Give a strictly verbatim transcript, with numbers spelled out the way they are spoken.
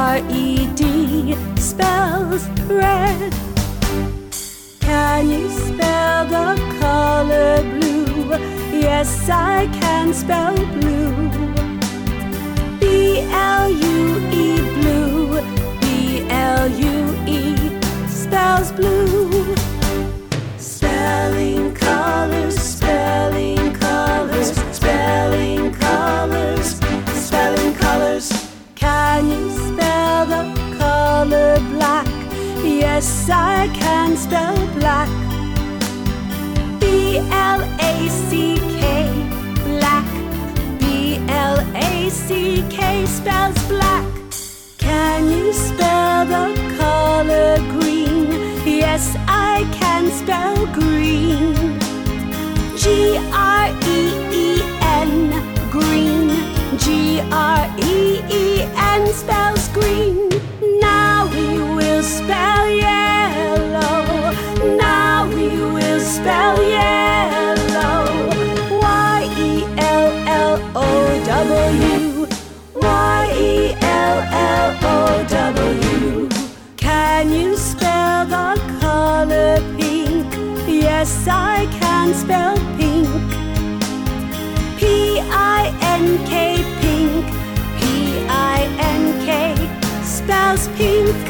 R E D spells red. Can you spell the color blue? Yes, I can spell blue. B L U E, blue. B L U E spells blue. Spelling colors, spelling colors, spelling colors, spelling colors. Can you spell the color black? Yes, I can spell black. B L A C K, black. B L A C K spells black. Can you spell the color green? Yes, I can spell green. G R E E N, green. G R E E N spells green. Now we will spell yellow. Now we will spell yellow. Y E L L O W. Y E L L O W. Can you spell the color pink? Yes, I can spell pink. P I N K, pink. P I N K spells pink.